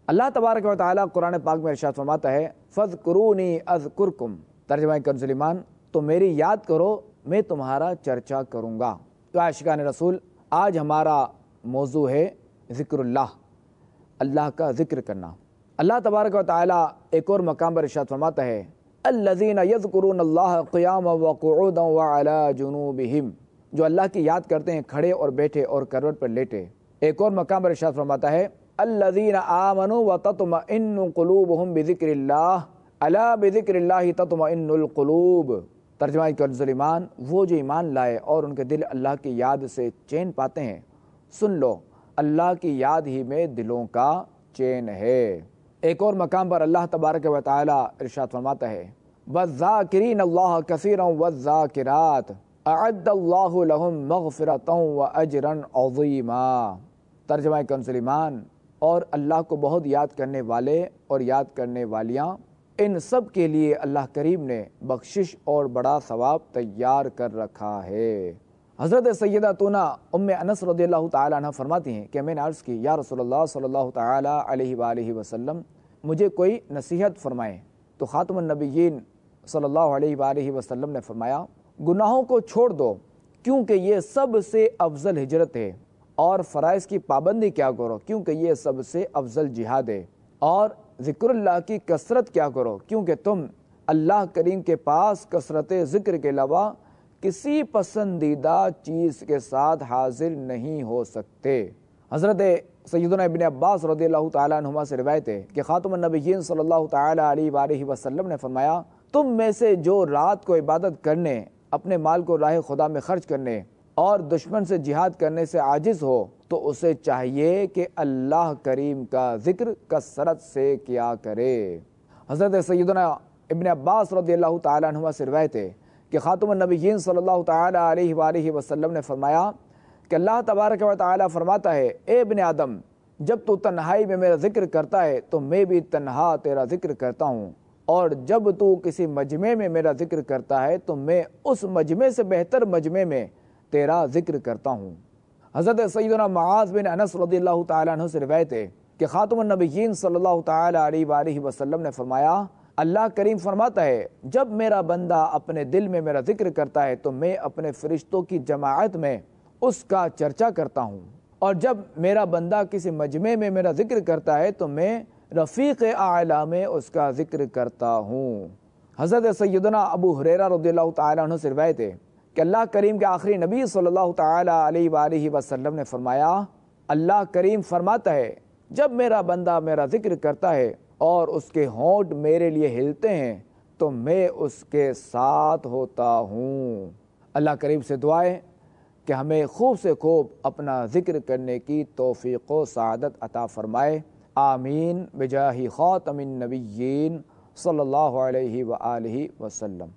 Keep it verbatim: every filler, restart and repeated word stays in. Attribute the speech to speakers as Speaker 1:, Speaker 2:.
Speaker 1: اللہ تبارک و تعالیٰ قرآن پاک میں ارشاد فرماتا ہے فَاذْكُرُونِي أَذْكُرْكُمْ، ترجمہ کنز ایمان، تو میری یاد کرو میں تمہارا چرچا کروں گا۔ تو عاشقان رسول، آج ہمارا موضوع ہے ذکر اللہ، اللہ کا ذکر کرنا۔ اللہ تبارک و تعالیٰ ایک اور مقام پر ارشاد فرماتا ہے الذین یذکرون اللہ قیاما وقعودا وعلی جنوبہم، جو اللہ کی یاد کرتے ہیں کھڑے اور بیٹھے اور کروٹ پر لیٹے۔ ایک اور مقام پر ارشاد فرماتا ہے الذین آمنوا وتطمئن قلوبہم بذکر اللہ الا بذکر اللہ تطمئن القلوب، ترجمہ کنز ایمان، وہ جو ایمان لائے اور ان کے دل اللہ کی یاد سے چین پاتے ہیں، سن لو اللہ کی یاد ہی میں دلوں کا چین ہے۔ ایک اور مقام پر اللہ تبارک و تعالی ارشاد فرماتا ہے وَالذَّاكِرِينَ اللَّهَ كَثِيرًا وَالذَّاكِرَاتِ أَعَدَّ اللَّهُ لَهُم مَغْفِرَةً وَأَجْرًا عَظِيمًا، ترجمہ کنز ایمان، اور اللہ کو بہت یاد کرنے والے اور یاد کرنے والیاں، ان سب کے لیے اللہ کریم نے بخشش اور بڑا ثواب تیار کر رکھا ہے۔ حضرت سیدہ تونا ام انس رضی اللہ تعالیٰ عنہ فرماتی ہیں کہ میں نے عرض کی یا رسول اللہ صلی اللہ تعالیٰ علیہ وآلہ وسلم مجھے کوئی نصیحت فرمائیں، تو خاتم النبیین صلی اللہ علیہ وآلہ وسلم نے فرمایا گناہوں کو چھوڑ دو کیونکہ یہ سب سے افضل ہجرت ہے، اور فرائض کی پابندی کیا کرو کیونکہ یہ سب سے افضل جہاد ہے، اور ذکر اللہ کی کثرت کیا کرو کیونکہ تم اللہ کریم کے پاس کثرت ذکر کے علاوہ کسی پسندیدہ چیز کے ساتھ حاضر نہیں ہو سکتے۔ حضرت سیدنا ابن عباس رضی اللہ تعالیٰ عنہما سے روایت ہے کہ خاتم النبیین صلی اللہ تعالیٰ علیہ وآلہ وسلم نے فرمایا تم میں سے جو رات کو عبادت کرنے، اپنے مال کو راہ خدا میں خرچ کرنے اور دشمن سے جہاد کرنے سے عاجز ہو تو اسے چاہیے کہ اللہ کریم کا ذکر کثرت سے کیا کرے۔ حضرت سیدنا ابن عباس رضی اللہ تعالیٰ عنہما سے روایت ہے کہ خاتم النبیین صلی اللہ تعالیٰ علیہ وآلہ وسلم نے فرمایا کہ اللہ تبارک و تعالیٰ فرماتا ہے اے ابن آدم، جب تو تنہائی میں میرا ذکر کرتا ہے تو میں بھی تنہا تیرا ذکر کرتا ہوں، اور جب تو کسی مجمع میں میرا ذکر کرتا ہے تو میں اس مجمع سے بہتر مجمع میں تیرا ذکر کرتا ہوں۔ حضرت سیدنا معاذ بن انس رضی اللہ تعالیٰ عنہ سے روایت ہے کہ خاتم النبیین صلی اللہ تعالیٰ علیہ وآلہ وسلم نے فرمایا اللہ کریم فرماتا ہے جب میرا بندہ اپنے دل میں میرا ذکر کرتا ہے تو میں اپنے فرشتوں کی جماعت میں اس کا چرچا کرتا ہوں، اور جب میرا بندہ کسی مجمع میں میرا ذکر کرتا ہے تو میں رفیق اعلیٰ میں اس کا ذکر کرتا ہوں۔ حضرت سیدنا ابو ہریرہ رضی اللہ تعالیٰ عنہ سے روایت ہے کہ اللہ کریم کے آخری نبی صلی اللہ تعالیٰ علیہ وآلہ وسلم نے فرمایا اللہ کریم فرماتا ہے جب میرا بندہ میرا ذکر کرتا ہے اور اس کے ہونٹ میرے لیے ہلتے ہیں تو میں اس کے ساتھ ہوتا ہوں۔ اللہ کریم سے دعائیں کہ ہمیں خوب سے خوب اپنا ذکر کرنے کی توفیق و سعادت عطا فرمائے، آمین بجاہ خاتم النبیین صلی اللہ علیہ وآلہ وسلم۔